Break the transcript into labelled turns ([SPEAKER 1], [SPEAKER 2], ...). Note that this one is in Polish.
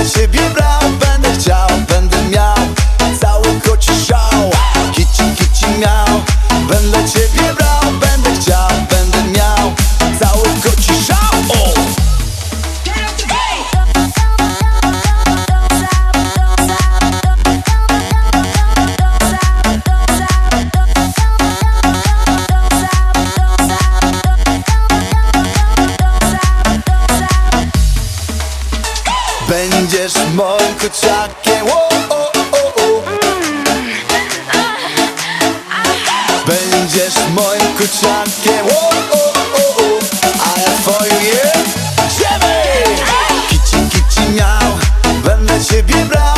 [SPEAKER 1] Będę ciebie brał, będę chciał, będę miał cały koci szał. Kici, kici miał. Będę ciebie brał, będę chciał, będę miał cały koci szał. O! Będziesz moim kociakiem, o, o, o, o. Będziesz moim kociakiem, o, o, o, o. A ja twoim, yeah. Idziemy! Kici, kici miał. Będę ciebie brał.